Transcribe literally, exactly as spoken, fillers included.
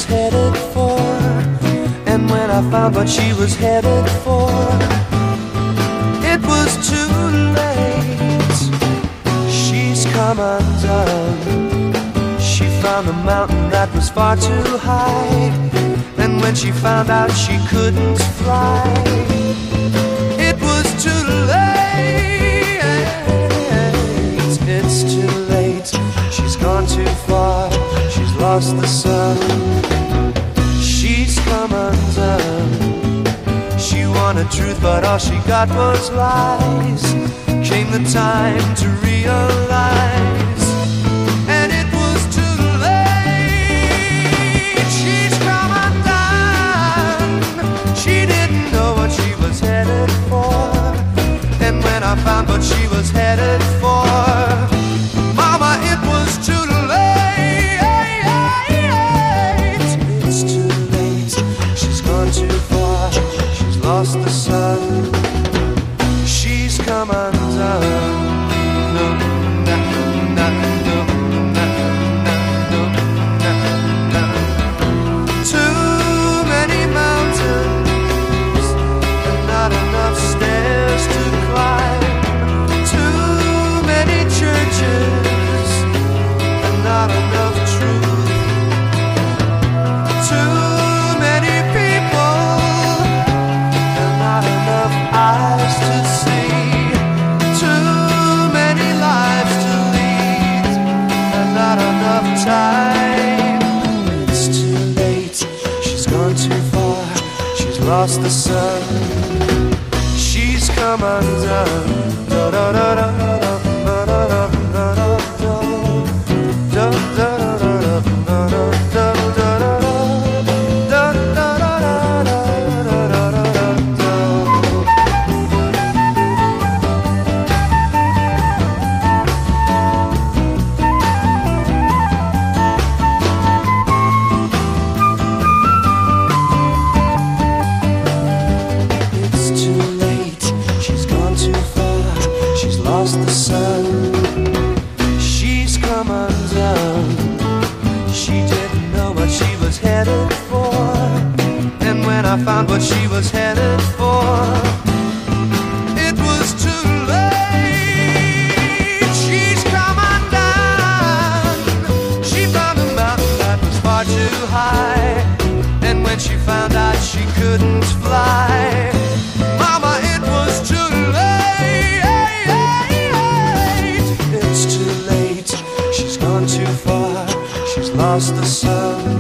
headed for. And when I found what she was headed for, it was too late. She's come undone. She found a mountain that was far too high. And when she found out she couldn't fly, it was too late. It's too late. She's gone too far. She's lost the sun. She's come undone. She wanted truth, but all she got was lies. Came the time to realize, and it was too late. She's come undone. She didn't know what she was headed for. And when I found what she was headed for, mama, it was too late. It's too late. She's gone too far. She's lost the sun. She's come undone. No, no, no, no, no, no, no, no. Too many mountains and not enough stairs to climb. Too many churches and not enough truth. Too many people and not enough eyes to see. Too many lives to lead and not enough time. It's too late. She's gone too far. She's lost the sun. She's come undone. Da da da da da da da da da da da da da. Lost the sun. She's come undone. She didn't know what she was headed for. And when I found what she was headed for, it was too late. She's come undone. She found a mountain that was far too high. And when she found out she couldn't fly, mama, it was too late. It's too late. She's gone too far. She's lost the sun.